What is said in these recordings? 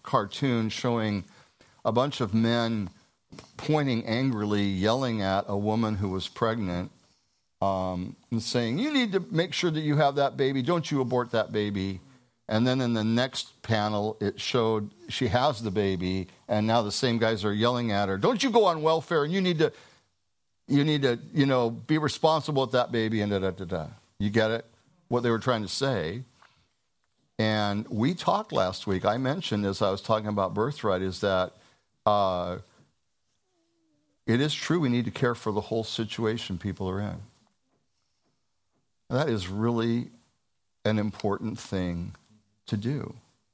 cartoon showing a bunch of men pointing angrily, yelling at a woman who was pregnant, and saying, "You need to make sure that you have that baby. Don't you abort that baby." And then in the next panel, it showed she has the baby, and now the same guys are yelling at her, "Don't you go on welfare, and you need to, be responsible with that baby," and da-da-da-da. You get it? What they were trying to say. And we talked last week, I mentioned as I was talking about birthright, is that it is true we need to care for the whole situation people are in. That is really an important thing to do.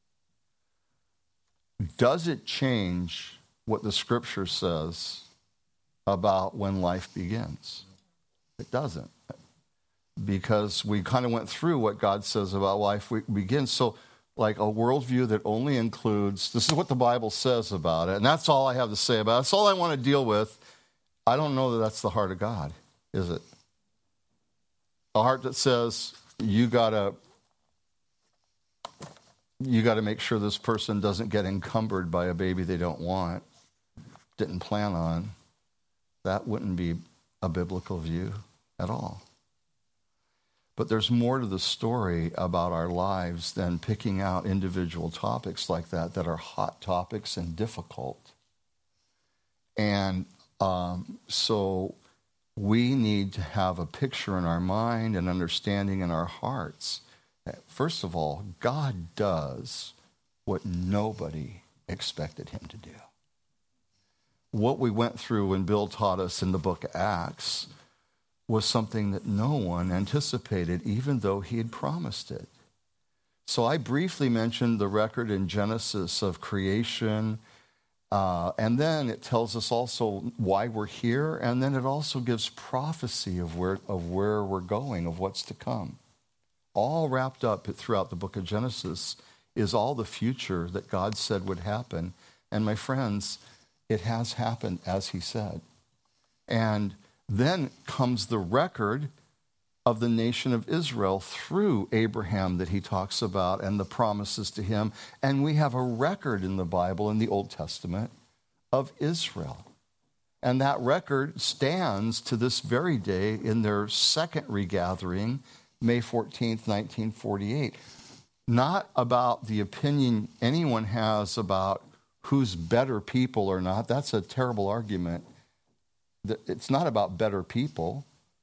Does it change what the scripture says about when life begins? It doesn't. Because we kind of went through what God says about life begins. So, like a worldview that only includes, this is what the Bible says about it, and that's all I have to say about it. That's all I want to deal with. I don't know that that's the heart of God, is it? A heart that says, you gotta make sure this person doesn't get encumbered by a baby they don't want, didn't plan on. That wouldn't be a biblical view at all. But there's more to the story about our lives than picking out individual topics like that are hot topics and difficult. And so we need to have a picture in our mind and understanding in our hearts. First of all, God does what nobody expected him to do. What we went through when Bill taught us in the book of Acts was something that no one anticipated, even though he had promised it. So I briefly mentioned the record in Genesis of creation, and then it tells us also why we're here, and then it also gives prophecy of where we're going, of what's to come. All wrapped up throughout the book of Genesis is all the future that God said would happen. And my friends, it has happened as he said. And then comes the record of the nation of Israel through Abraham that he talks about and the promises to him. And we have a record in the Bible, in the Old Testament, of Israel. And that record stands to this very day in their second regathering, May 14th, 1948. Not about the opinion anyone has about who's better people or not. That's a terrible argument. It's not about better people.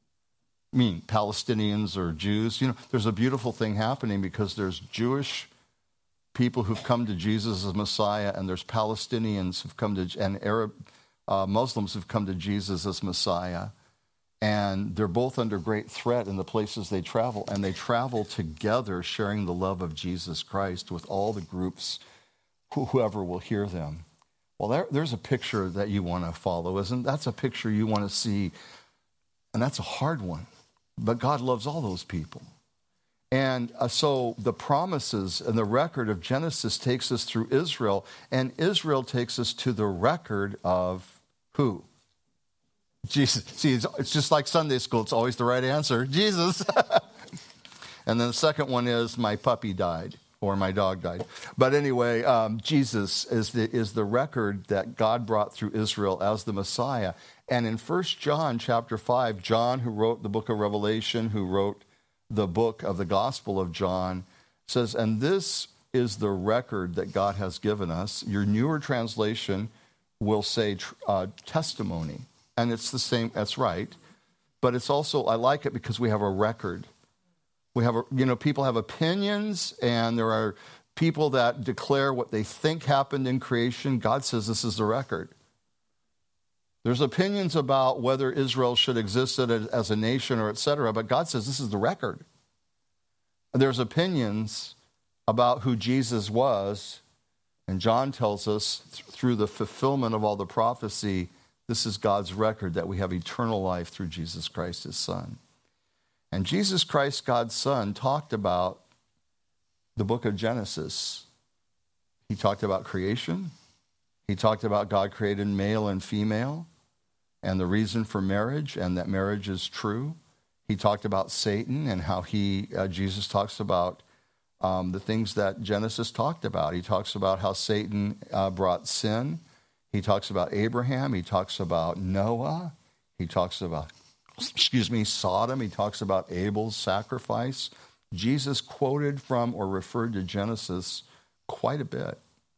I mean, Palestinians or Jews. There's a beautiful thing happening because there's Jewish people who've come to Jesus as Messiah, and there's Palestinians who've come to, and Arab Muslims who've come to Jesus as Messiah. And they're both under great threat in the places they travel, and they travel together sharing the love of Jesus Christ with all the groups, whoever will hear them. Well, there's a picture that you want to follow, that's a picture you want to see, and that's a hard one. But God loves all those people. And so the promises and the record of Genesis takes us through Israel, and Israel takes us to the record of who? Jesus. See, it's just like Sunday school. It's always the right answer. Jesus. And then the second one is my puppy died. Or my dog died. But anyway, Jesus is the record that God brought through Israel as the Messiah. And in 1 John chapter 5, John, who wrote the book of Revelation, who wrote the book of the Gospel of John, says, and this is the record that God has given us. Your newer translation will say testimony. And it's the same, that's right. But it's also, I like it because we have a record. We have, people have opinions, and there are people that declare what they think happened in creation. God says this is the record. There's opinions about whether Israel should exist as a nation or et cetera, but God says this is the record. There's opinions about who Jesus was, and John tells us through the fulfillment of all the prophecy, this is God's record that we have eternal life through Jesus Christ, his Son. And Jesus Christ, God's Son, talked about the book of Genesis. He talked about creation. He talked about God created male and female and the reason for marriage and that marriage is true. He talked about Satan and how Jesus talks about the things that Genesis talked about. He talks about how Satan brought sin. He talks about Abraham. He talks about Noah. He talks about, Sodom. He talks about Abel's sacrifice. Jesus quoted from or referred to Genesis quite a bit.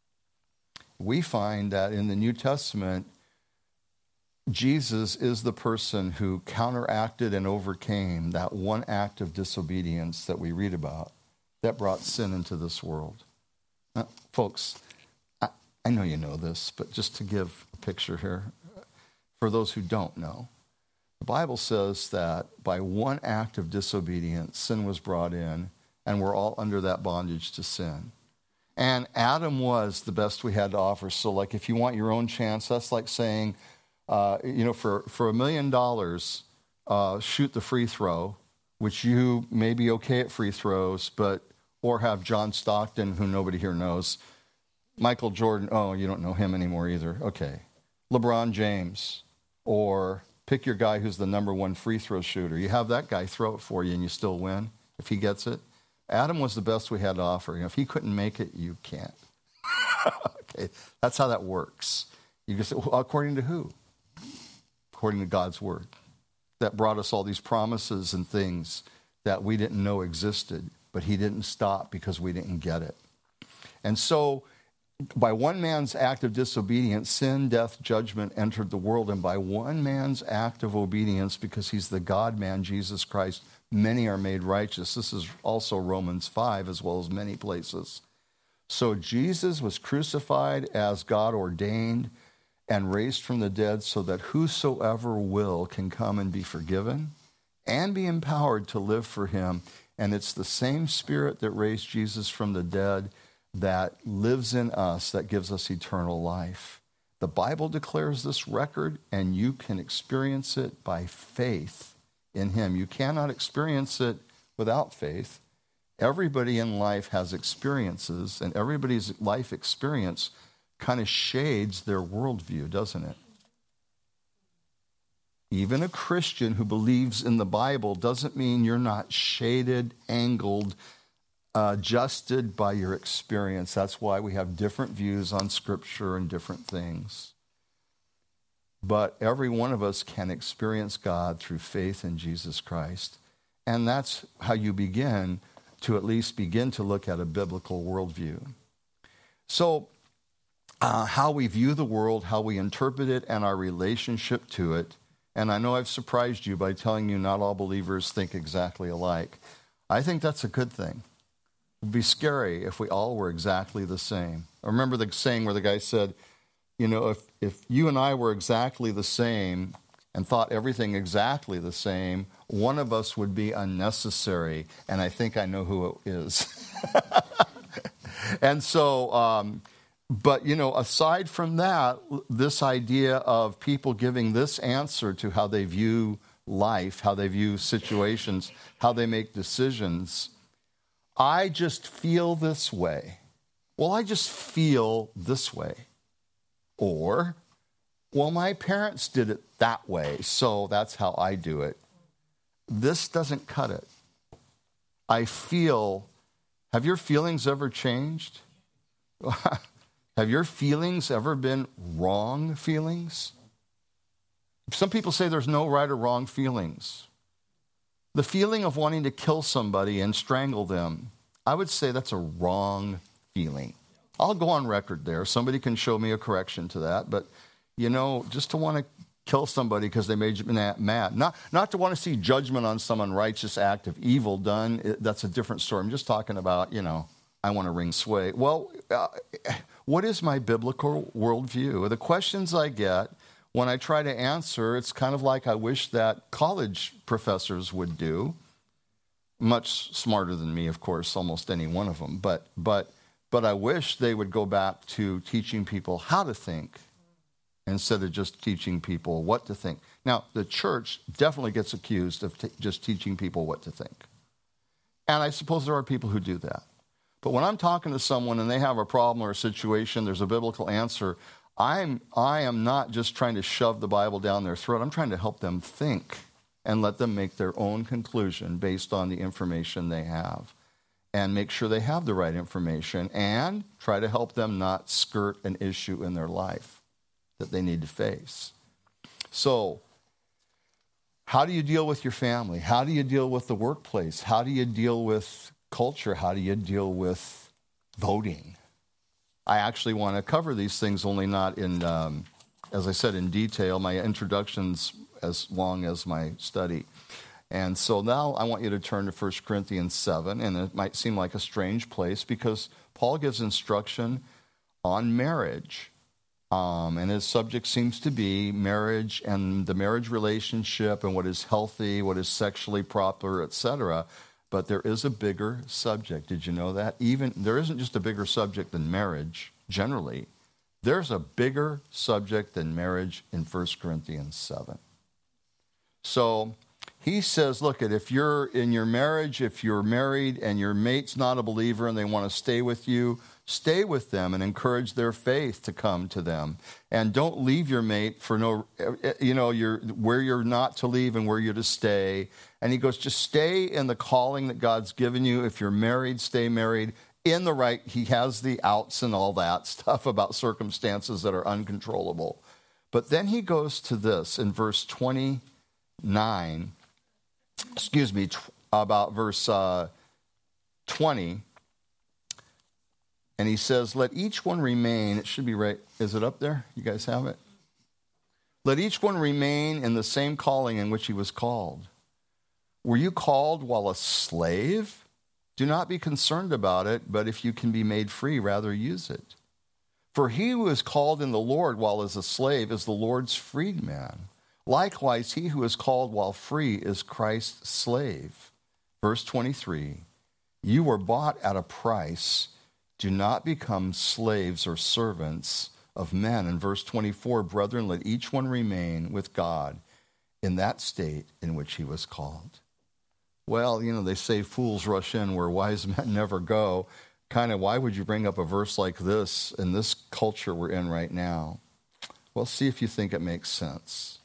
We find that in the New Testament, Jesus is the person who counteracted and overcame that one act of disobedience that we read about that brought sin into this world. Now, folks, I know you know this, but just to give a picture here, for those who don't know, the Bible says that by one act of disobedience, sin was brought in, and we're all under that bondage to sin. And Adam was the best we had to offer. So, like, if you want your own chance, that's like saying, for $1 million, shoot the free throw, which you may be okay at free throws, or have John Stockton, who nobody here knows, Michael Jordan, oh, you don't know him anymore either, okay, LeBron James, or pick your guy who's the number one free throw shooter. You have that guy throw it for you and you still win if he gets it. Adam was the best we had to offer. If he couldn't make it, you can't. Okay, that's how that works. You just, well, according to who? According to God's word. That brought us all these promises and things that we didn't know existed, but he didn't stop because we didn't get it. And so, by one man's act of disobedience, sin, death, judgment entered the world. And by one man's act of obedience, because he's the God-man, Jesus Christ, many are made righteous. This is also Romans 5, as well as many places. So Jesus was crucified as God ordained and raised from the dead so that whosoever will can come and be forgiven and be empowered to live for him. And it's the same Spirit that raised Jesus from the dead that lives in us, that gives us eternal life. The Bible declares this record, and you can experience it by faith in him. You cannot experience it without faith. Everybody in life has experiences, and everybody's life experience kind of shades their worldview, doesn't it? Even a Christian who believes in the Bible doesn't mean you're not shaded, angled, adjusted by your experience. That's why we have different views on Scripture and different things. But every one of us can experience God through faith in Jesus Christ. And that's how you begin to at least begin to look at a biblical worldview. So, how we view the world, how we interpret it, and our relationship to it. And I know I've surprised you by telling you not all believers think exactly alike. I think that's a good thing. It would be scary if we all were exactly the same. I remember the saying where the guy said, if you and I were exactly the same and thought everything exactly the same, one of us would be unnecessary, and I think I know who it is. And so, aside from that, this idea of people giving this answer to how they view life, how they view situations, how they make decisions, I just feel this way. Well, I just feel this way. Or, well, my parents did it that way, so that's how I do it. This doesn't cut it. I feel, have your feelings ever changed? Have your feelings ever been wrong feelings? Some people say there's no right or wrong feelings. The feeling of wanting to kill somebody and strangle them, I would say that's a wrong feeling. I'll go on record there. Somebody can show me a correction to that. But, just to want to kill somebody because they made you mad. Not to want to see judgment on some unrighteous act of evil done. That's a different story. I'm just talking about, I want to ring sway. Well, what is my biblical worldview? The questions I get when I try to answer, it's kind of like I wish that college professors would do. Much smarter than me, of course, almost any one of them. But I wish they would go back to teaching people how to think instead of just teaching people what to think. Now, the church definitely gets accused of just teaching people what to think. And I suppose there are people who do that. But when I'm talking to someone and they have a problem or a situation, there's a biblical answer, I am not just trying to shove the Bible down their throat. I'm trying to help them think and let them make their own conclusion based on the information they have. and make sure they have the right information, and try to help them not skirt an issue in their life that they need to face. So, how do you deal with your family? How do you deal with the workplace? How do you deal with culture? How do you deal with voting? I actually want to cover these things, only not in, as I said, in detail. My introduction's as long as my study. And so now I want you to turn to 1 Corinthians 7, and it might seem like a strange place because Paul gives instruction on marriage. And his subject seems to be marriage and the marriage relationship and what is healthy, what is sexually proper, etc. But there is a bigger subject. Did you know that? Even there isn't just a bigger subject than marriage, generally. There's a bigger subject than marriage in 1 Corinthians 7. So he says, look, if you're in your marriage, if you're married and your mate's not a believer and they want to stay with you, stay with them and encourage their faith to come to them. And don't leave your mate for where you're not to leave and where you're to stay. And he goes, just stay in the calling that God's given you. If you're married, stay married. In the right, he has the outs and all that stuff about circumstances that are uncontrollable. But then he goes to this in verse 29, about verse 20. And he says, let each one remain, it should be right, is it up there? You guys have it? Let each one remain in the same calling in which he was called. Were you called while a slave? Do not be concerned about it, but if you can be made free, rather use it. For he who is called in the Lord while as a slave is the Lord's freedman. Likewise, he who is called while free is Christ's slave. Verse 23, you were bought at a price. Do not become slaves or servants of men. In verse 24, brethren, let each one remain with God in that state in which he was called. Well, they say fools rush in where wise men never go. Kind of, why would you bring up a verse like this in this culture we're in right now? Well, see if you think it makes sense.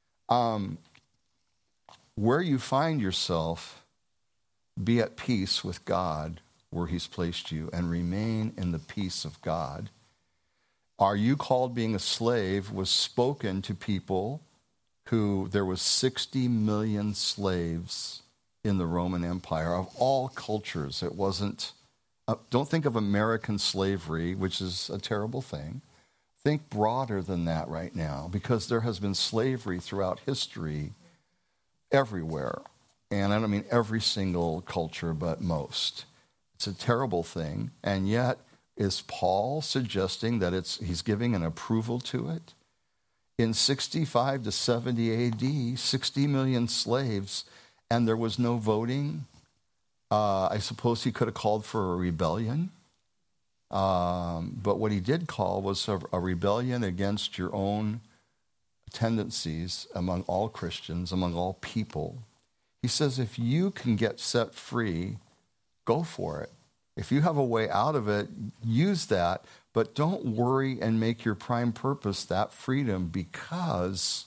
Where you find yourself, be at peace with God where he's placed you and remain in the peace of God. Are you called being a slave was spoken to people who there was 60 million slaves in the Roman Empire of all cultures. It wasn't, don't think of American slavery, which is a terrible thing. Think broader than that right now, because there has been slavery throughout history everywhere. And I don't mean every single culture, but most. It's a terrible thing. And yet, is Paul suggesting that he's giving an approval to it? In 65 to 70 AD, 60 million slaves, and there was no voting. I suppose he could have called for a rebellion. But what he did call was a rebellion against your own tendencies among all Christians, among all people. He says, if you can get set free, go for it. If you have a way out of it, use that, but don't worry and make your prime purpose that freedom, because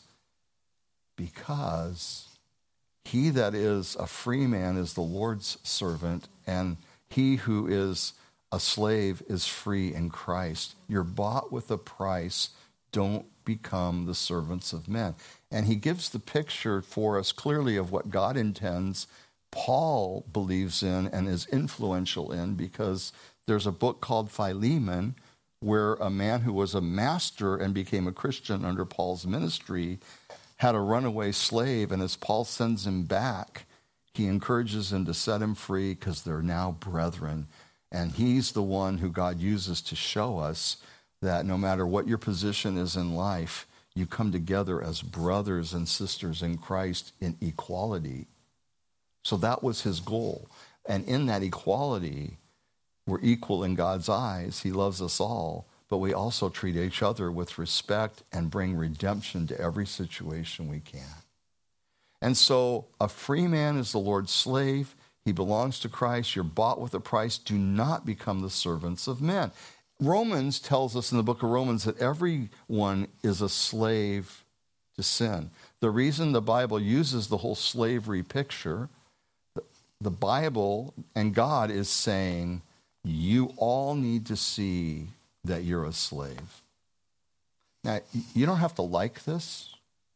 he that is a free man is the Lord's servant, and he who is a slave is free in Christ. You're bought with a price. Don't become the servants of men. And he gives the picture for us clearly of what God intends, Paul believes in and is influential in, because there's a book called Philemon where a man who was a master and became a Christian under Paul's ministry had a runaway slave, and as Paul sends him back, he encourages him to set him free because they're now brethren. And he's the one who God uses to show us that no matter what your position is in life, you come together as brothers and sisters in Christ in equality. So that was his goal. And in that equality, we're equal in God's eyes. He loves us all. But we also treat each other with respect and bring redemption to every situation we can. And so a free man is the Lord's slave. He belongs to Christ. You're bought with a price. Do not become the servants of men. Romans tells us in the book of Romans that everyone is a slave to sin. The reason the Bible uses the whole slavery picture, the Bible and God is saying, you all need to see that you're a slave. Now, you don't have to like this,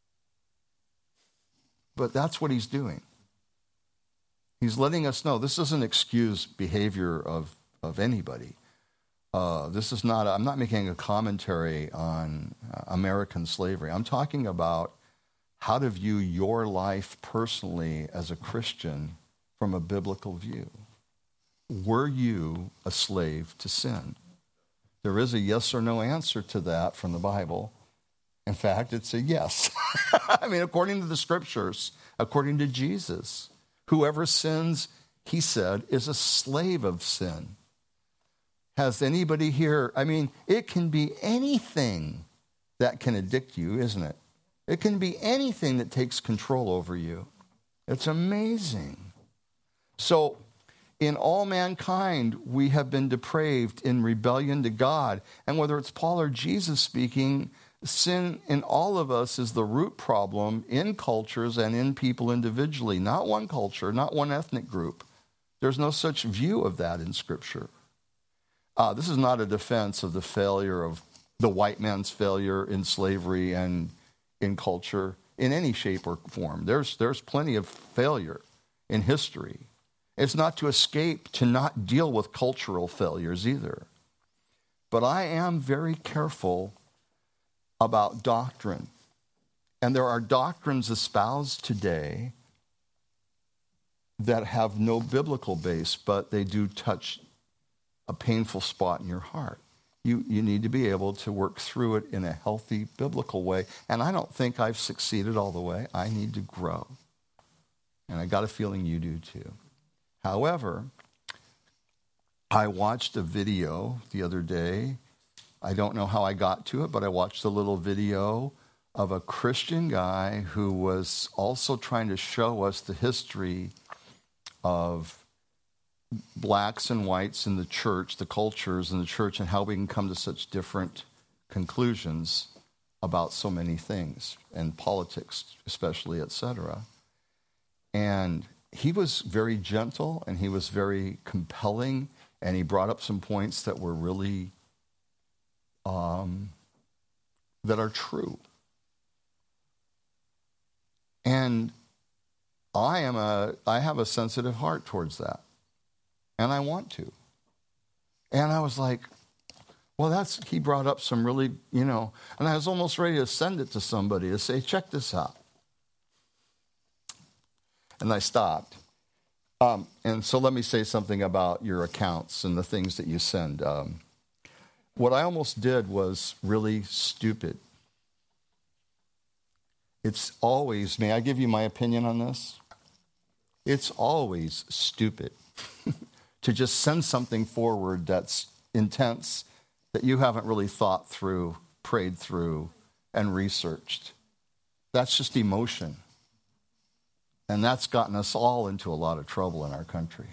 but that's what he's doing. He's letting us know this doesn't excuse behavior of anybody. This is not, I'm not making a commentary on American slavery. I'm talking about how to view your life personally as a Christian from a biblical view. Were you a slave to sin? There is a yes or no answer to that from the Bible. In fact, it's a yes. I mean, according to the scriptures, according to Jesus, whoever sins, he said, is a slave of sin. Has anybody here, I mean, it can be anything that can addict you, isn't it? It can be anything that takes control over you. It's amazing. So, in all mankind, we have been depraved in rebellion to God. And whether it's Paul or Jesus speaking, sin in all of us is the root problem in cultures and in people individually. Not one culture, not one ethnic group. There's no such view of that in Scripture. This is not a defense of the failure of the white man's failure in slavery and in culture in any shape or form. There's plenty of failure in history. It's not to escape, to not deal with cultural failures either. But I am very careful about doctrine. And there are doctrines espoused today that have no biblical base, but they do touch a painful spot in your heart. You need to be able to work through it in a healthy, biblical way. And I don't think I've succeeded all the way. I need to grow. And I got a feeling you do too. However, I watched a video the other day. I don't know how I got to it, but I watched a little video of a Christian guy who was also trying to show us the history of blacks and whites in the church, the cultures in the church, and how we can come to such different conclusions about so many things, and politics especially, etc. And he was very gentle, and he was very compelling, and he brought up some points that were really, that are true. And I have a sensitive heart towards that, and I want to. And I was like, well, he brought up some really, and I was almost ready to send it to somebody to say, check this out. And I stopped. And so let me say something about your accounts and the things that you send. What I almost did was really stupid. It's always, may I give you my opinion on this? It's always stupid to just send something forward that's intense, that you haven't really thought through, prayed through, and researched. That's just emotion. And that's gotten us all into a lot of trouble in our country.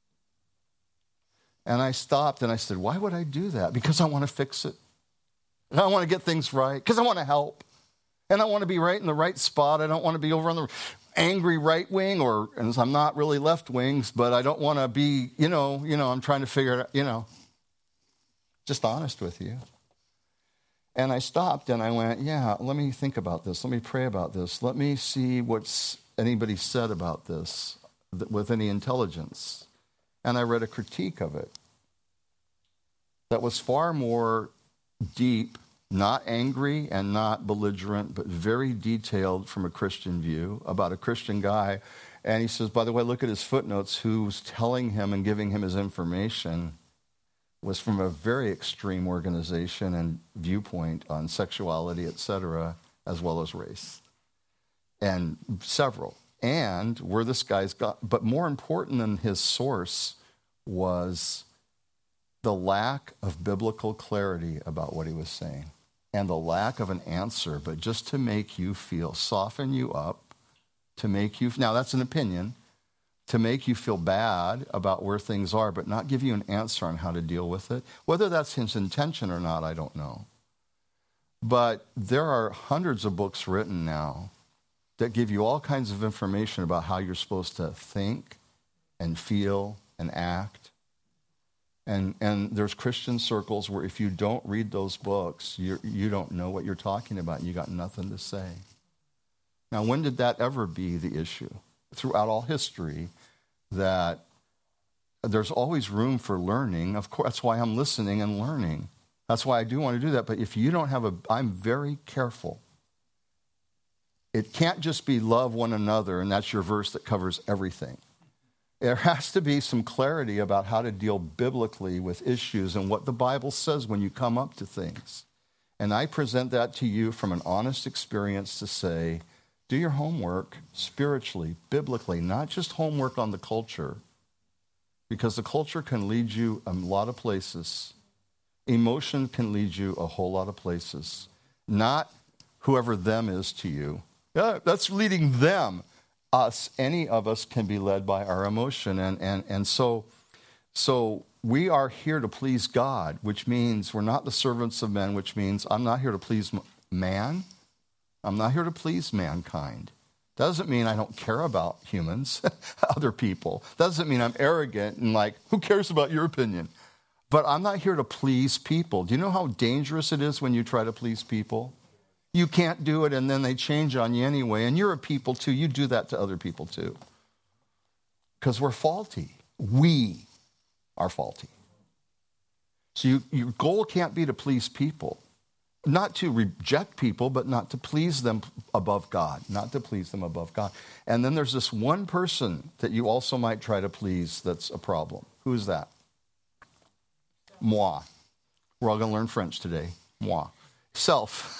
And I stopped and I said, why would I do that? Because I want to fix it. And I want to get things right. Because I want to help. And I want to be right in the right spot. I don't want to be over on the angry right wing, and I'm not really left wings, but I don't want to be, I'm trying to figure it out, just honest with you. And I stopped and I went, let me think about this. Let me pray about this. Let me see what's anybody said about this with any intelligence. And I read a critique of it that was far more deep, not angry and not belligerent, but very detailed from a Christian view about a Christian guy. And he says, by the way, look at his footnotes. Who's telling him and giving him his information was from a very extreme organization and viewpoint on sexuality, etc., as well as race. And several. And where this guy's got, but more important than his source was the lack of biblical clarity about what he was saying and the lack of an answer, but just to make you feel, soften you up, to make you, now that's an opinion, to make you feel bad about where things are, but not give you an answer on how to deal with it. Whether that's his intention or not, I don't know. But there are hundreds of books written now that give you all kinds of information about how you're supposed to think and feel and act. And there's Christian circles where if you don't read those books, you don't know what you're talking about. You got nothing to say. Now, when did that ever be the issue? Throughout all history, that there's always room for learning. Of course, that's why I'm listening and learning. That's why I do want to do that. But if you don't have I'm very careful. It can't just be love one another, and that's your verse that covers everything. There has to be some clarity about how to deal biblically with issues and what the Bible says when you come up to things. And I present that to you from an honest experience to say, do your homework spiritually, biblically, not just homework on the culture, because the culture can lead you a lot of places. Emotion can lead you a whole lot of places. Not whoever them is to you. Yeah, that's leading them. Us, any of us can be led by our emotion. And so we are here to please God, which means we're not the servants of men, which means I'm not here to please man. I'm not here to please mankind. Doesn't mean I don't care about humans, other people. Doesn't mean I'm arrogant and like, who cares about your opinion? But I'm not here to please people. Do you know how dangerous it is when you try to please people? You can't do it, and then they change on you anyway. And you're a people, too. You do that to other people, too. Because we're faulty. We are faulty. So your goal can't be to please people. Not to reject people, but not to please them above God. Not to please them above God. And then there's this one person that you also might try to please that's a problem. Who is that? Moi. We're all going to learn French today. Moi. Self.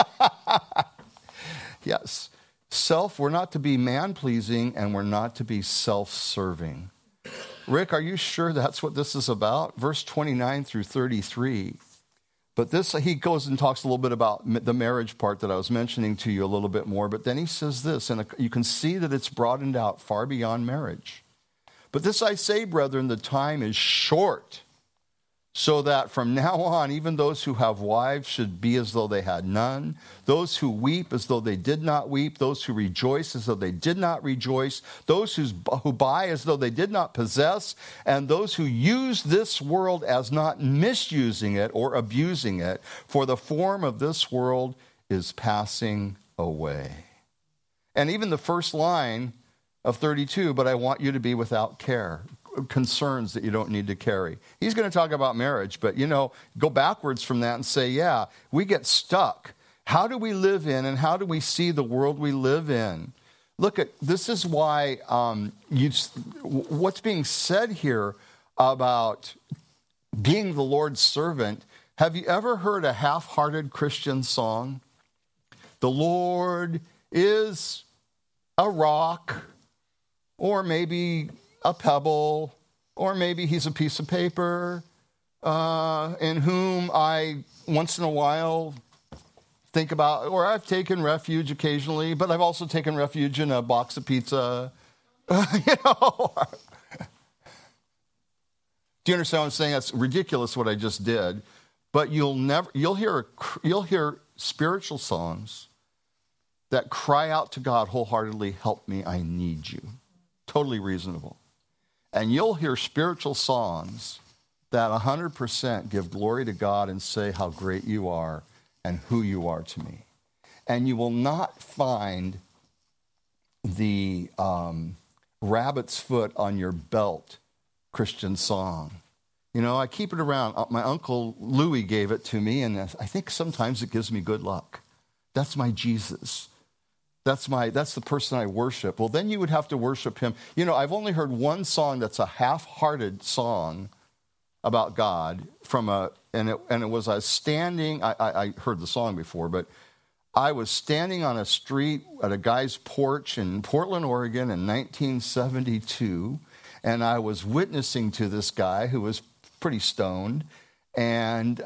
Yes. Self, we're not to be man-pleasing, and we're not to be self-serving. Rick, are you sure that's what this is about? Verse 29 through 33. But this, he goes and talks a little bit about the marriage part that I was mentioning to you a little bit more. But then he says this, and you can see that it's broadened out far beyond marriage. But this I say, brethren, the time is short, so that from now on, even those who have wives should be as though they had none, those who weep as though they did not weep, those who rejoice as though they did not rejoice, those who buy as though they did not possess, and those who use this world as not misusing it or abusing it, for the form of this world is passing away. And even the first line of 32, but I want you to be without care. Concerns that you don't need to carry. He's going to talk about marriage, but, go backwards from that and say, yeah, we get stuck. How do we live in and how do we see the world we live in? Look, this is why what's being said here about being the Lord's servant. Have you ever heard a half-hearted Christian song? The Lord is a rock, or maybe a pebble, or maybe he's a piece of paper in whom I once in a while think about, or I've taken refuge occasionally, but I've also taken refuge in a box of pizza. Do you understand what I'm saying? That's ridiculous what I just did. But you'll hear spiritual songs that cry out to God wholeheartedly, help me, I need you. Totally reasonable. And you'll hear spiritual songs that 100% give glory to God and say how great you are and who you are to me. And you will not find the rabbit's foot on your belt Christian song. I keep it around. My Uncle Louis gave it to me, and I think sometimes it gives me good luck. That's my Jesus. That's the person I worship. Well, then you would have to worship him. I've only heard one song that's a half-hearted song about God and it was I heard the song before, but I was standing on a street at a guy's porch in Portland, Oregon in 1972, and I was witnessing to this guy who was pretty stoned, and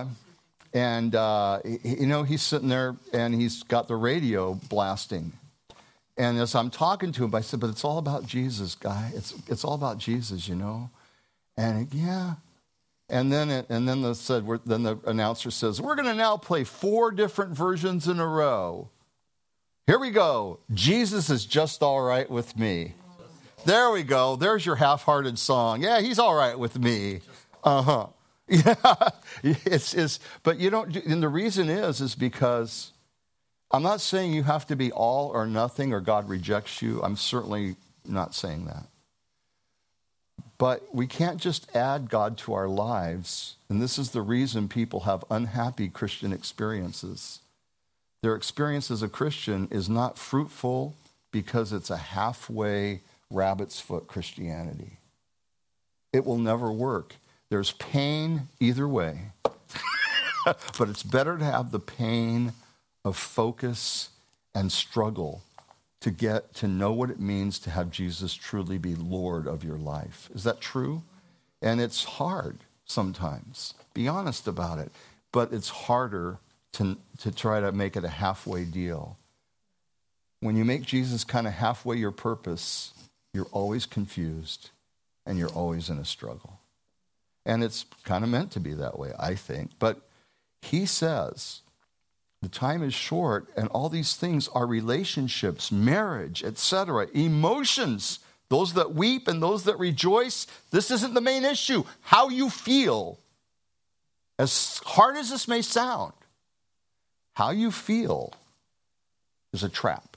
he's sitting there and he's got the radio blasting. And as I'm talking to him, I said, but it's all about Jesus, guy. It's all about Jesus, And yeah. And then the announcer says, we're going to now play 4 different versions in a row. Here we go. Jesus is just all right with me. There we go. There's your half-hearted song. Yeah, he's all right with me. Uh-huh. Yeah. But you don't, and the reason is because I'm not saying you have to be all or nothing or God rejects you. I'm certainly not saying that. But we can't just add God to our lives. And this is the reason people have unhappy Christian experiences. Their experience as a Christian is not fruitful because it's a halfway rabbit's foot Christianity. It will never work. There's pain either way. But it's better to have the pain of focus and struggle to get to know what it means to have Jesus truly be Lord of your life. Is that true? And it's hard sometimes. Be honest about it. But it's harder to try to make it a halfway deal. When you make Jesus kind of halfway your purpose, you're always confused and you're always in a struggle. And it's kind of meant to be that way, I think. But he says the time is short, and all these things are relationships, marriage, etc., emotions, those that weep and those that rejoice. This isn't the main issue. How you feel, as hard as this may sound, how you feel is a trap.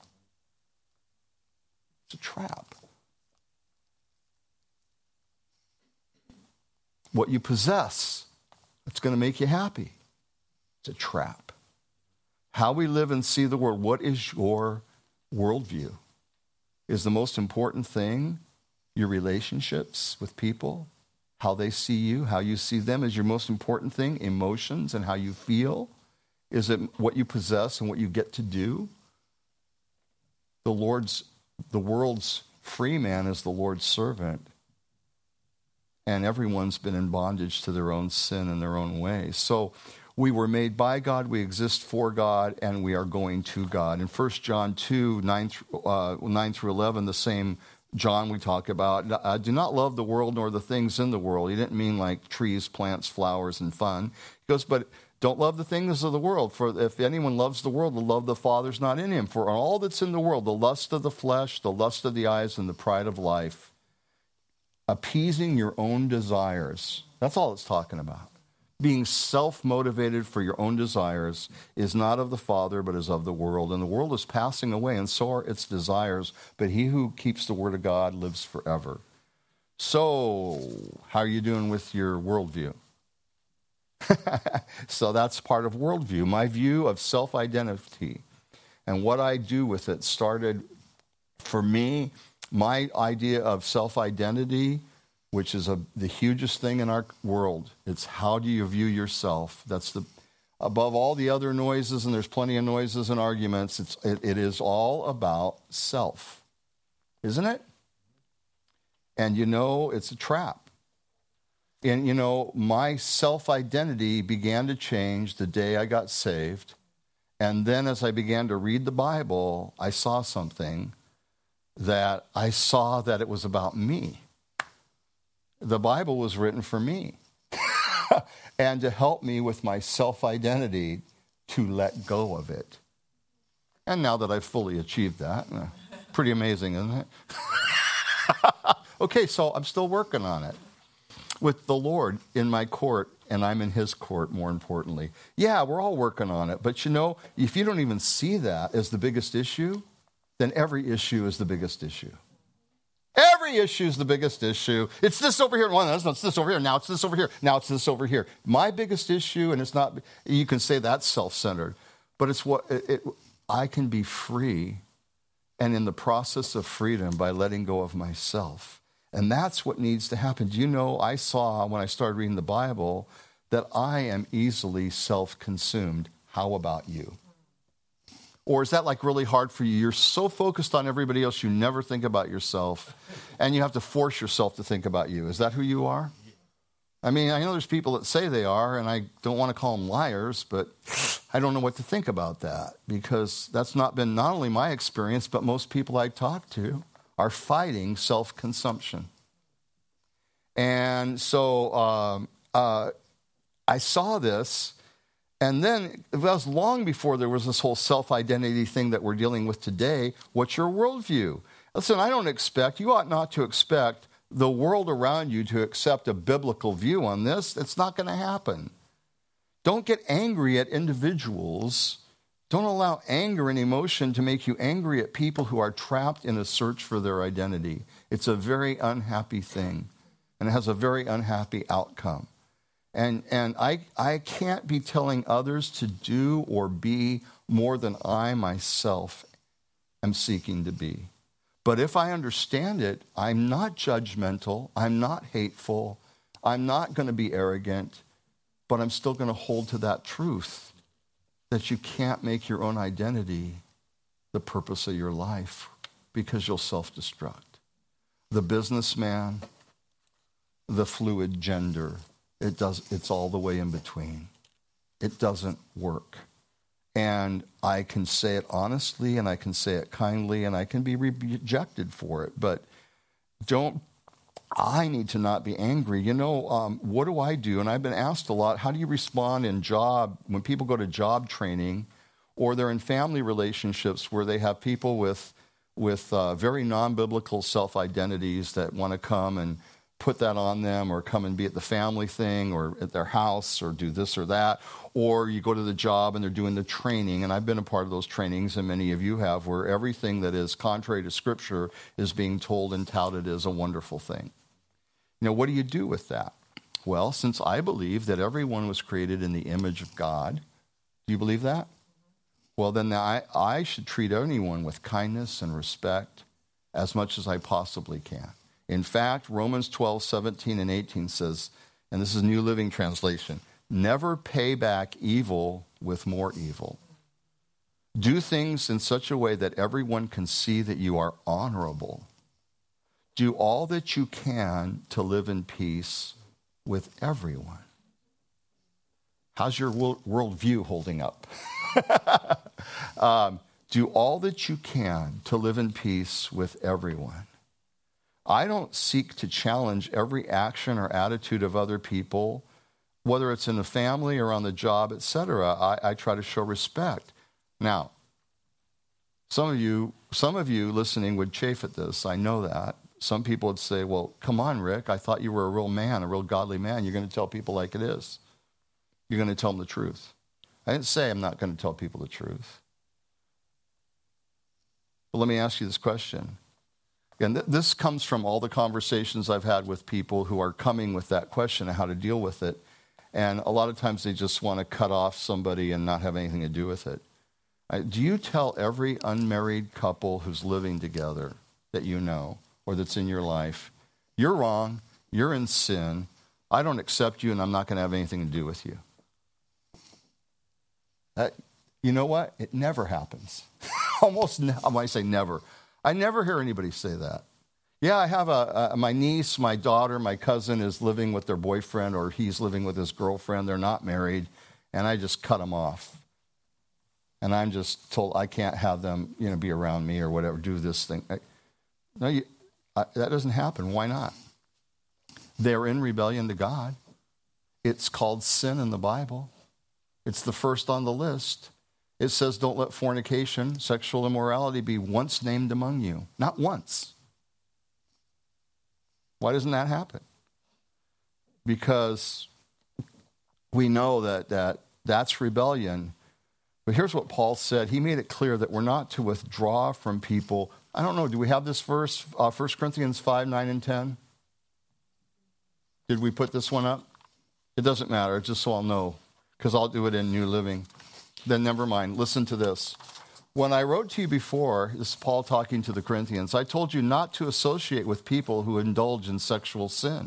It's a trap. What you possess, it's going to make you happy. It's a trap. How we live and see the world, what is your worldview? Is the most important thing your relationships with people, how they see you, how you see them is your most important thing, emotions and how you feel? Is it what you possess and what you get to do? The world's free man is the Lord's servant. And everyone's been in bondage to their own sin and their own ways. So we were made by God, we exist for God, and we are going to God. In 1 John 2, 9 through 11, the same John we talk about, do not love the world nor the things in the world. He didn't mean like trees, plants, flowers, and fun. He goes, but don't love the things of the world, for if anyone loves the world, the love of the Father's not in him. For all that's in the world, the lust of the flesh, the lust of the eyes, and the pride of life, appeasing your own desires. That's all it's talking about. Being self-motivated for your own desires is not of the Father, but is of the world. And the world is passing away, and so are its desires. But he who keeps the word of God lives forever. So, how are you doing with your worldview? So that's part of worldview. My view of self-identity and what I do with it started, for me, my idea of self-identity, which is the hugest thing in our world. It's how do you view yourself? That's above all the other noises, and there's plenty of noises and arguments, it is all about self. Isn't it? And it's a trap. And my self-identity began to change the day I got saved. And then as I began to read the Bible, I saw something that I saw that it was about me. The Bible was written for me and to help me with my self-identity to let go of it. And now that I've fully achieved that, pretty amazing, isn't it? Okay, so I'm still working on it with the Lord in my court, and I'm in his court, more importantly. Yeah, we're all working on it. But if you don't even see that as the biggest issue, then every issue is the biggest issue. Every issue is the biggest issue. It's this over here. Well, no, it's this over here. Now it's this over here. Now it's this over here. My biggest issue, and it's not, you can say that's self-centered, but it's I can be free, and in the process of freedom by letting go of myself. And that's what needs to happen. Do you know, I saw when I started reading the Bible that I am easily self-consumed. How about you? Or is that like really hard for you? You're so focused on everybody else, you never think about yourself, and you have to force yourself to think about you. Is that who you are? I mean, I know there's people that say they are, and I don't want to call them liars, but I don't know what to think about that, because that's not been not only my experience, but most people I talk to are fighting self-consumption. And so I saw this, and then it was long before there was this whole self-identity thing that we're dealing with today. What's your worldview? Listen, you ought not to expect the world around you to accept a biblical view on this. It's not going to happen. Don't get angry at individuals. Don't allow anger and emotion to make you angry at people who are trapped in a search for their identity. It's a very unhappy thing, and it has a very unhappy outcome. And I can't be telling others to do or be more than I myself am seeking to be. But if I understand it, I'm not judgmental, I'm not hateful, I'm not going to be arrogant, but I'm still going to hold to that truth that you can't make your own identity the purpose of your life because you'll self-destruct. The businessman, the fluid gender, it's all the way in between. It doesn't work. And I can say it honestly, and I can say it kindly, and I can be rejected for it. But I need to not be angry. What do I do? And I've been asked a lot, how do you respond when people go to job training, or they're in family relationships where they have people with very non-biblical self-identities that want to come and put that on them, or come and be at the family thing or at their house or do this or that. Or you go to the job and they're doing the training, and I've been a part of those trainings, and many of you have, where everything that is contrary to Scripture is being told and touted as a wonderful thing. What do you do with that? Well, since I believe that everyone was created in the image of God, do you believe that? Well, then I should treat anyone with kindness and respect as much as I possibly can. In fact, Romans 12, 17, and 18 says, and this is New Living Translation, never pay back evil with more evil. Do things in such a way that everyone can see that you are honorable. Do all that you can to live in peace with everyone. How's your worldview holding up? Do all that you can to live in peace with everyone. I don't seek to challenge every action or attitude of other people, whether it's in the family or on the job, etc. I try to show respect. Now, some of you listening would chafe at this. I know that. Some people would say, well, come on, Rick, I thought you were a real man, a real godly man. You're going to tell people like it is. You're going to tell them the truth. I didn't say I'm not going to tell people the truth. But let me ask you this question. And this comes from all the conversations I've had with people who are coming with that question of how to deal with it. And a lot of times they just want to cut off somebody and not have anything to do with it. Do you tell every unmarried couple who's living together that you know or that's in your life, you're wrong, you're in sin, I don't accept you, and I'm not going to have anything to do with you? You know what? It never happens. I might say never. I never hear anybody say that. Yeah, I have my niece, my daughter, my cousin is living with their boyfriend, or he's living with his girlfriend. They're not married, and I just cut them off. And I'm just told I can't have them, be around me or whatever, do this thing. That doesn't happen. Why not? They're in rebellion to God. It's called sin in the Bible. It's the first on the list. It says, don't let fornication, sexual immorality be once named among you. Not once. Why doesn't that happen? Because we know that's rebellion. But here's what Paul said. He made it clear that we're not to withdraw from people. I don't know, do we have this verse, 1 Corinthians 5, 9, and 10? Did we put this one up? It doesn't matter, just so I'll know, because I'll do it in New Living. Then never mind. Listen to this. When I wrote to you before, this is Paul talking to the Corinthians, I told you not to associate with people who indulge in sexual sin.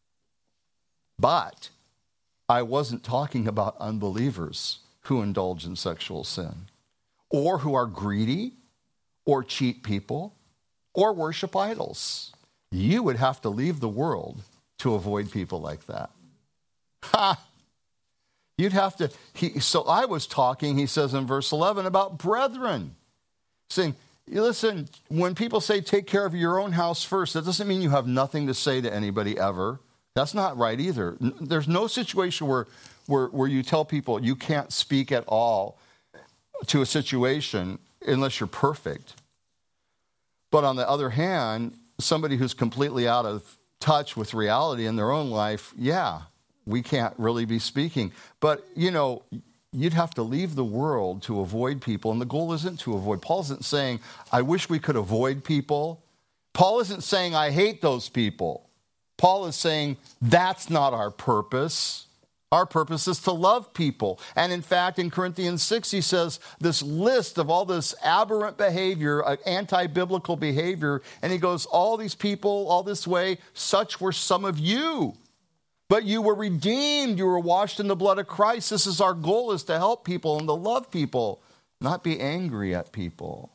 But I wasn't talking about unbelievers who indulge in sexual sin, or who are greedy, or cheat people, or worship idols. You would have to leave the world to avoid people like that. Ha! You'd have to, so I was talking, he says in verse 11, about brethren. Saying, listen, when people say take care of your own house first, that doesn't mean you have nothing to say to anybody ever. That's not right either. There's no situation where you tell people you can't speak at all to a situation unless you're perfect. But on the other hand, somebody who's completely out of touch with reality in their own life, yeah, we can't really be speaking. But, you'd have to leave the world to avoid people, and the goal isn't to avoid. Paul isn't saying, I wish we could avoid people. Paul isn't saying, I hate those people. Paul is saying, that's not our purpose. Our purpose is to love people. And in fact, in Corinthians 6, he says this list of all this aberrant behavior, anti-biblical behavior, and he goes, all these people, all this way, such were some of you. But you were redeemed. You were washed in the blood of Christ. This is our goal, is to help people and to love people, not be angry at people.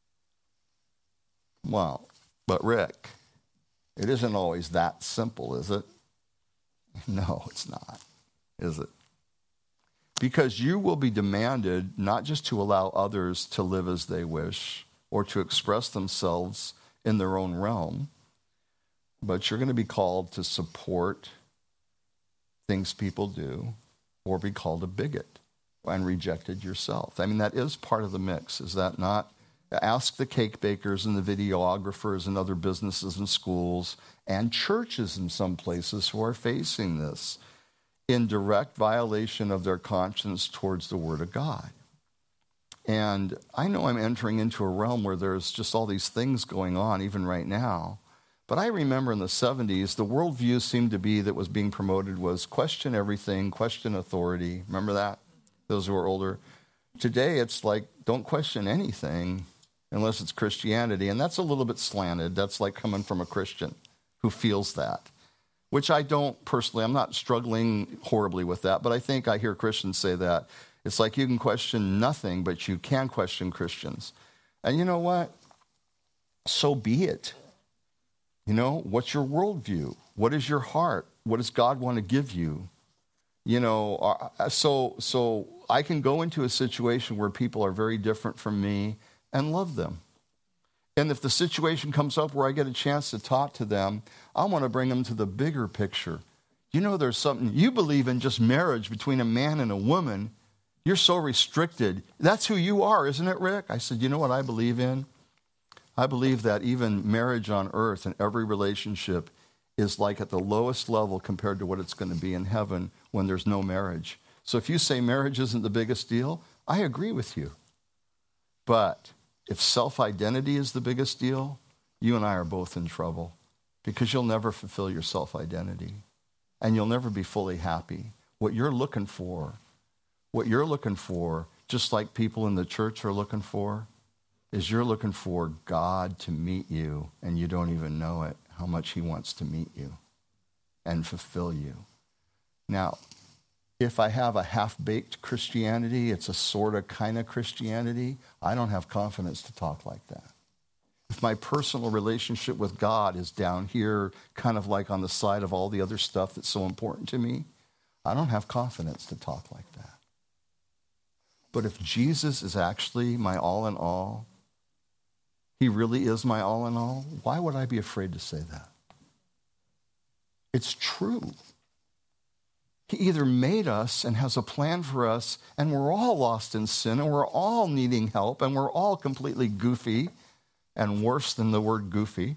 Well, but Rick, it isn't always that simple, is it? No, it's not, is it? Because you will be demanded not just to allow others to live as they wish or to express themselves in their own realm, but you're going to be called to support things people do, or be called a bigot and rejected yourself. I mean, that is part of the mix, is that not? Ask the cake bakers and the videographers and other businesses and schools and churches in some places who are facing this in direct violation of their conscience towards the Word of God. And I know I'm entering into a realm where there's just all these things going on, even right now. But I remember in the 70s, the worldview seemed to be that was being promoted was question everything, question authority. Remember that? Those who are older. Today, it's like, don't question anything unless it's Christianity. And that's a little bit slanted. That's like coming from a Christian who feels that, which I don't personally. I'm not struggling horribly with that, but I think I hear Christians say that. It's like you can question nothing, but you can question Christians. And you know what? So be it. What's your worldview? What is your heart? What does God want to give you? So I can go into a situation where people are very different from me and love them. And if the situation comes up where I get a chance to talk to them, I want to bring them to the bigger picture. There's something, you believe in just marriage between a man and a woman. You're so restricted. That's who you are, isn't it, Rick? I said, you know what I believe in? I believe that even marriage on earth and every relationship is like at the lowest level compared to what it's going to be in heaven when there's no marriage. So if you say marriage isn't the biggest deal, I agree with you. But if self-identity is the biggest deal, you and I are both in trouble because you'll never fulfill your self-identity and you'll never be fully happy. What you're looking for, just like people in the church are looking for, is you're looking for God to meet you, and you don't even know it, how much he wants to meet you and fulfill you. Now, if I have a half-baked Christianity, it's a sort of kind of Christianity, I don't have confidence to talk like that. If my personal relationship with God is down here, kind of like on the side of all the other stuff that's so important to me, I don't have confidence to talk like that. But if Jesus is actually my all in all, he really is my all in all, why would I be afraid to say that? It's true. He either made us and has a plan for us, and we're all lost in sin, and we're all needing help, and we're all completely goofy, and worse than the word goofy.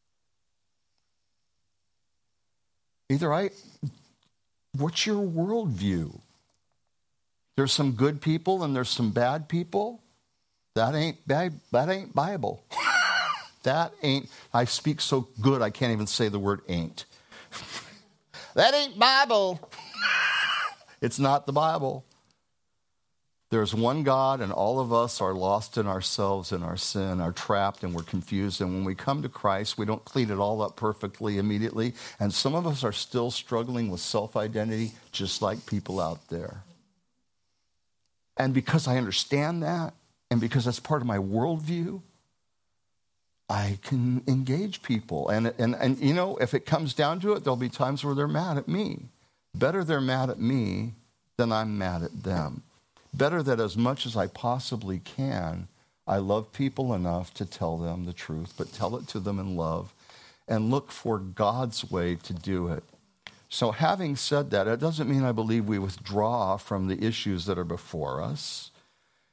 What's your worldview? There's some good people and there's some bad people. That ain't Bible. That ain't, I speak so good I can't even say the word ain't. That ain't Bible. It's not the Bible. There's one God, and all of us are lost in ourselves and our sin, are trapped, and we're confused. And when we come to Christ, we don't clean it all up perfectly immediately. And some of us are still struggling with self-identity, just like people out there. And because I understand that, and because that's part of my worldview, I can engage people. And you know, if it comes down to it, there'll be times where they're mad at me. Better they're mad at me than I'm mad at them. Better that as much as I possibly can, I love people enough to tell them the truth, but tell it to them in love and look for God's way to do it. So having said that, it doesn't mean I believe we withdraw from the issues that are before us.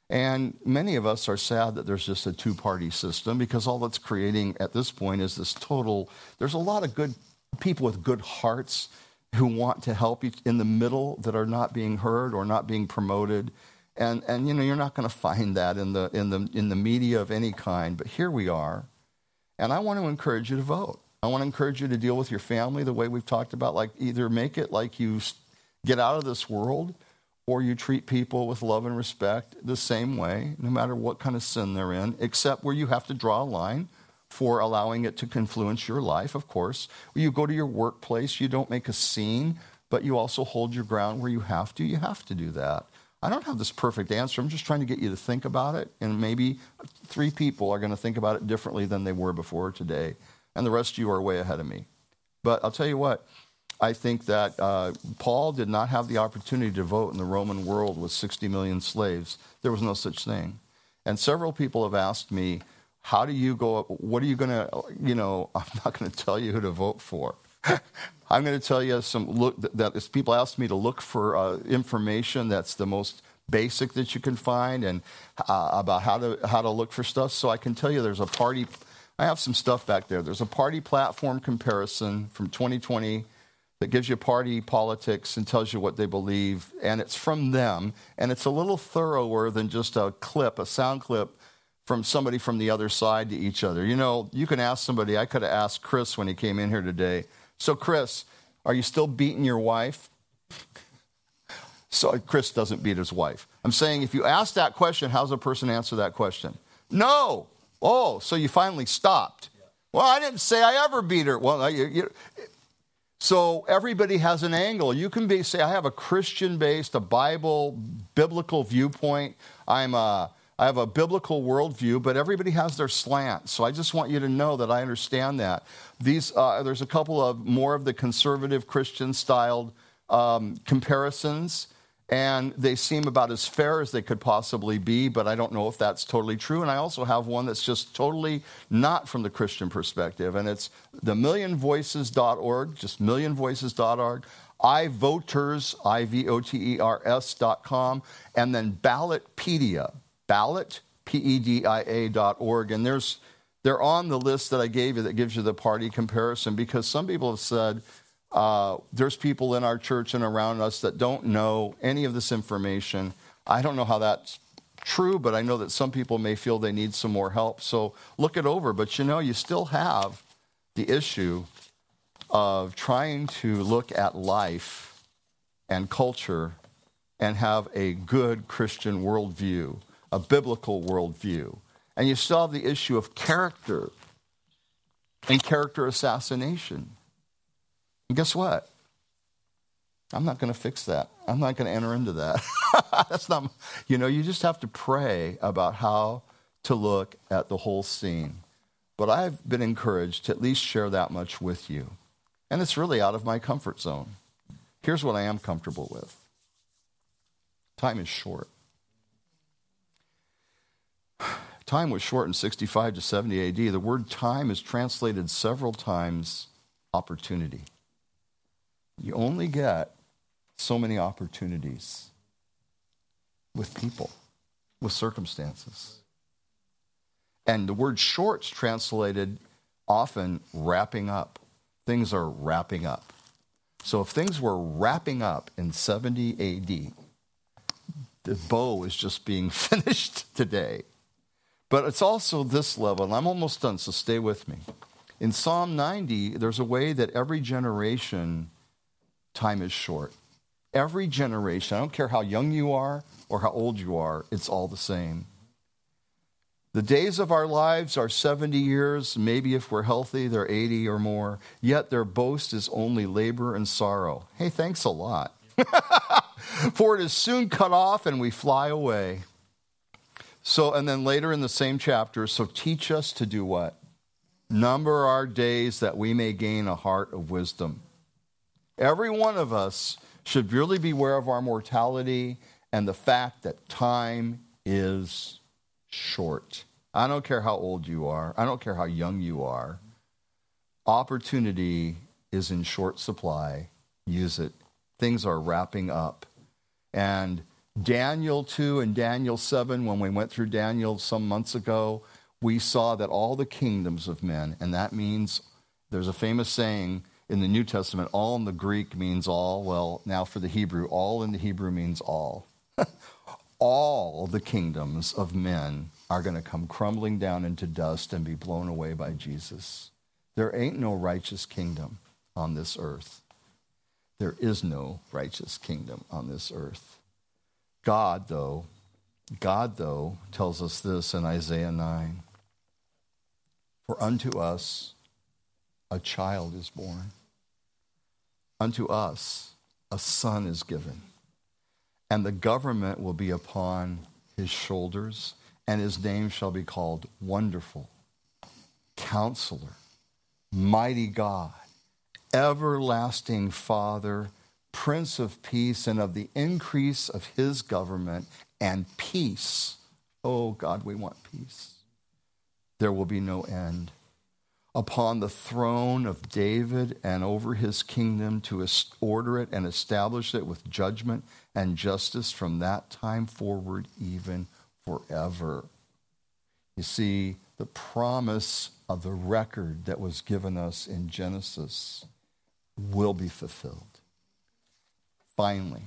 And many of us are sad that there's just a two-party system, because all that's creating at this point is this total, there's a lot of good people with good hearts who want to help you in the middle that are not being heard or not being promoted. And you're not going to find that in the media of any kind. But here we are. And I want to encourage you to vote. I want to encourage you to deal with your family the way we've talked about, like either make it like you get out of this world, or you treat people with love and respect the same way, no matter what kind of sin they're in, except where you have to draw a line for allowing it to influence your life, of course. You go to your workplace, you don't make a scene, but you also hold your ground where you have to. You have to do that. I don't have this perfect answer. I'm just trying to get you to think about it, and maybe 3 people are going to think about it differently than they were before today, and the rest of you are way ahead of me. But I'll tell you what, I think that Paul did not have the opportunity to vote in the Roman world with 60 million slaves. There was no such thing. And several people have asked me, how do you go, what are you going to, I'm not going to tell you who to vote for. I'm going to tell you that people ask me to look for information that's the most basic that you can find, and about how to look for stuff. So I can tell you there's a party, I have some stuff back there. There's a party platform comparison from 2020 that gives you party politics and tells you what they believe, and it's from them, and it's a little thorougher than just a sound clip from somebody from the other side to each other. You can ask somebody, I could have asked Chris when he came in here today, so Chris, are you still beating your wife? So Chris doesn't beat his wife. I'm saying if you ask that question, how's a person answer that question? No. Oh, so you finally stopped. Well, I didn't say I ever beat her. Well, so everybody has an angle. You can say, I have a Christian-based, a biblical viewpoint. I have a biblical worldview, but everybody has their slant. So I just want you to know that I understand that. There's a couple of more of the conservative Christian-styled comparisons, and they seem about as fair as they could possibly be, but I don't know if that's totally true. And I also have one that's just totally not from the Christian perspective, and it's the millionvoices.org, just millionvoices.org, iVoters, IVOTERS.com, and then Ballotpedia, ballotpedia.org, and they're on the list that I gave you that gives you the party comparison, because some people have said, there's people in our church and around us that don't know any of this information. I don't know how that's true, but I know that some people may feel they need some more help. So look it over. But you still have the issue of trying to look at life and culture and have a good Christian worldview, a biblical worldview. And you still have the issue of character and character assassination. And guess what? I'm not going to fix that. I'm not going to enter into that. That's not, you just have to pray about how to look at the whole scene. But I've been encouraged to at least share that much with you. And it's really out of my comfort zone. Here's what I am comfortable with. Time is short. Time was short in 65 to 70 AD. The word time is translated several times opportunity. You only get so many opportunities with people, with circumstances. And the word short's translated often wrapping up. Things are wrapping up. So if things were wrapping up in 70 AD, the bow is just being finished today. But it's also this level, and I'm almost done, so stay with me. In Psalm 90, there's a way that every generation, time is short. Every generation, I don't care how young you are or how old you are, it's all the same. The days of our lives are 70 years, maybe if we're healthy, they're 80 or more, yet their boast is only labor and sorrow. Hey, thanks a lot. For it is soon cut off and we fly away. So, and then later in the same chapter, so teach us to do what? Number our days that we may gain a heart of wisdom. Every one of us should really be aware of our mortality and the fact that time is short. I don't care how old you are. I don't care how young you are. Opportunity is in short supply. Use it. Things are wrapping up. And Daniel 2 and Daniel 7, when we went through Daniel some months ago, we saw that all the kingdoms of men, and that means, there's a famous saying in the New Testament, all in the Greek means all. Well, now for the Hebrew, all in the Hebrew means all. All the kingdoms of men are going to come crumbling down into dust and be blown away by Jesus. There ain't no righteous kingdom on this earth. There is no righteous kingdom on this earth. God, though, tells us this in Isaiah 9. For unto us a child is born. Unto us a son is given. And the government will be upon his shoulders, and his name shall be called Wonderful, Counselor, Mighty God, Everlasting Father, Prince of Peace, and of the increase of his government and peace. Oh, God, we want peace. There will be no end. Upon the throne of David and over his kingdom, to order it and establish it with judgment and justice from that time forward, even forever. You see, the promise of the record that was given us in Genesis will be fulfilled. Finally,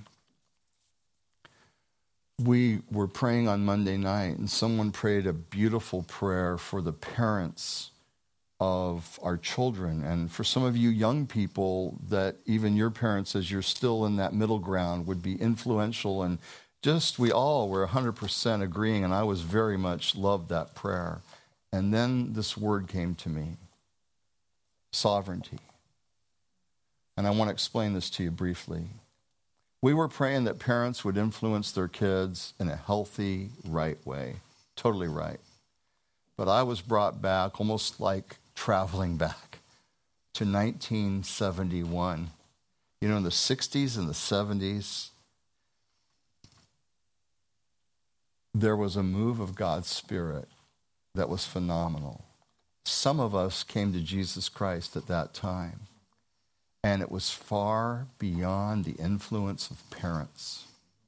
we were praying on Monday night, and someone prayed a beautiful prayer for the parents of our children. And for some of you young people, that even your parents, as you're still in that middle ground, would be influential. And just we all were 100% agreeing, and I was very much loved that prayer. And then this word came to me, sovereignty. And I want to explain this to you briefly. We were praying that parents would influence their kids in a healthy, right way. Totally right. But I was brought back, almost like traveling back, to 1971. You know, in the 60s and the 70s, there was a move of God's Spirit that was phenomenal. Some of us came to Jesus Christ at that time. And it was far beyond the influence of parents.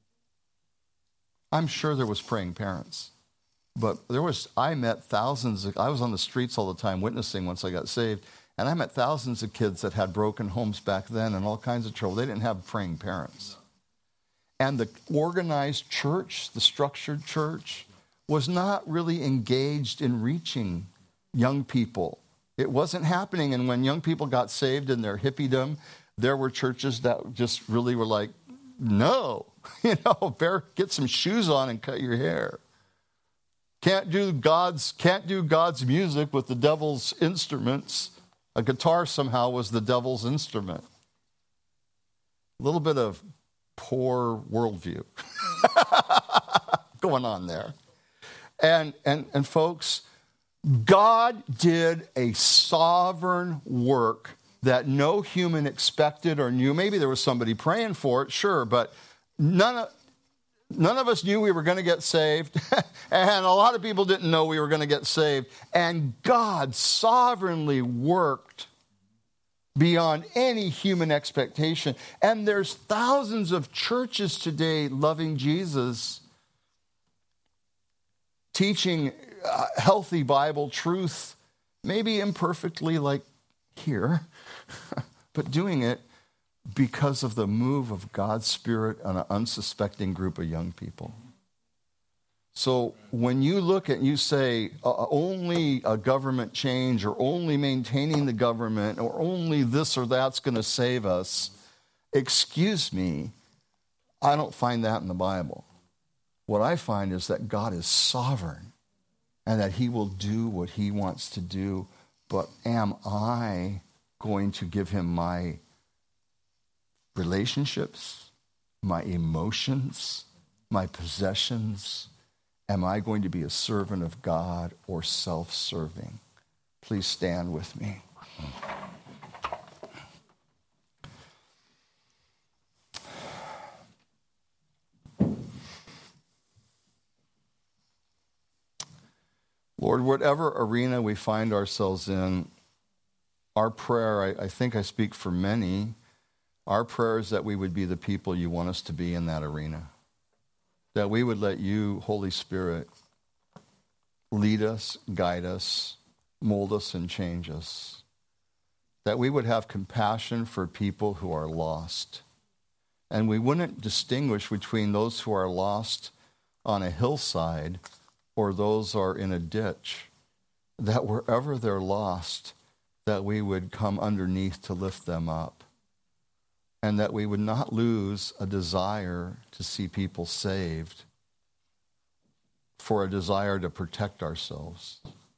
I'm sure there was praying parents. But I met thousands I was on the streets all the time witnessing once I got saved. And I met thousands of kids that had broken homes back then and all kinds of trouble. They didn't have praying parents. And the organized church, the structured church, was not really engaged in reaching young people. It wasn't happening. And when young people got saved in their hippiedom, there were churches that just really were like, no, get some shoes on and cut your hair. Can't do God's music with the devil's instruments. A guitar somehow was the devil's instrument. A little bit of poor worldview going on there. And folks, God did a sovereign work that no human expected or knew. Maybe there was somebody praying for it, sure, but none of us knew we were going to get saved, and a lot of people didn't know we were going to get saved. And God sovereignly worked beyond any human expectation. And there's thousands of churches today loving Jesus, teaching healthy Bible truth, maybe imperfectly like here, but doing it because of the move of God's Spirit on an unsuspecting group of young people. So when you look at, you say, only a government change or only maintaining the government or only this or that's going to save us, excuse me, I don't find that in the Bible. What I find is that God is sovereign and that he will do what he wants to do. But am I going to give him my relationships, my emotions, my possessions? Am I going to be a servant of God or self-serving? Please stand with me. Lord, whatever arena we find ourselves in, our prayer, I think I speak for many, our prayer is that we would be the people you want us to be in that arena. that we would let you, Holy Spirit, lead us, guide us, mold us, and change us. That we would have compassion for people who are lost. And we wouldn't distinguish between those who are lost on a hillside or those who are in a ditch. That wherever they're lost, that we would come underneath to lift them up. And that we would not lose a desire to see people saved for a desire to protect ourselves.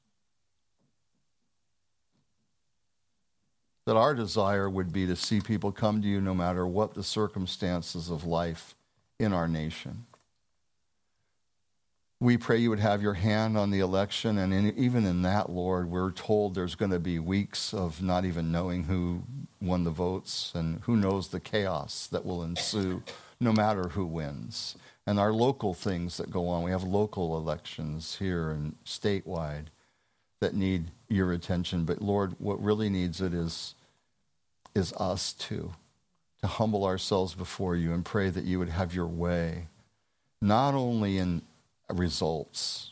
That our desire would be to see people come to you no matter what the circumstances of life in our nation. We pray you would have your hand on the election, and even in that, Lord, we're told there's going to be weeks of not even knowing who won the votes, and who knows the chaos that will ensue no matter who wins. And our local things that go on. We have local elections here and statewide that need your attention. But Lord, what really needs it is us too, to humble ourselves before you and pray that you would have your way, not only in results,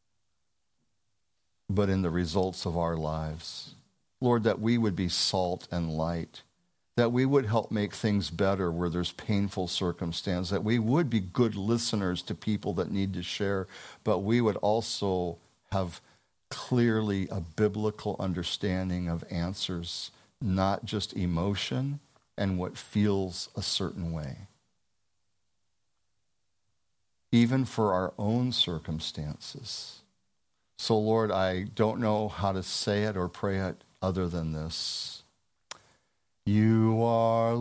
but in the results of our lives. Lord, that we would be salt and light, that we would help make things better where there's painful circumstance, that we would be good listeners to people that need to share, but we would also have clearly a biblical understanding of answers, not just emotion and what feels a certain way. Even for our own circumstances. So, Lord, I don't know how to say it or pray it other than this. You are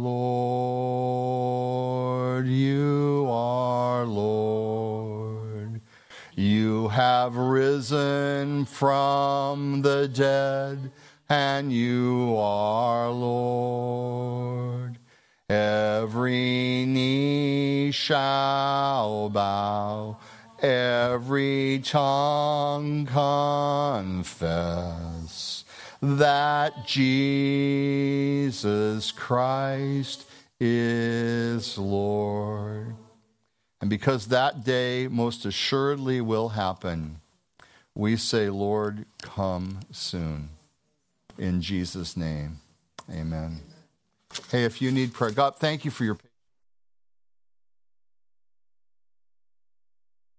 Lord, you are Lord. You have risen from the dead, and you are Lord. Every knee shall bow, every tongue confess that Jesus Christ is Lord. And because that day most assuredly will happen, we say, Lord, come soon. In Jesus' name, amen. Hey, if you need prayer, God, thank you for your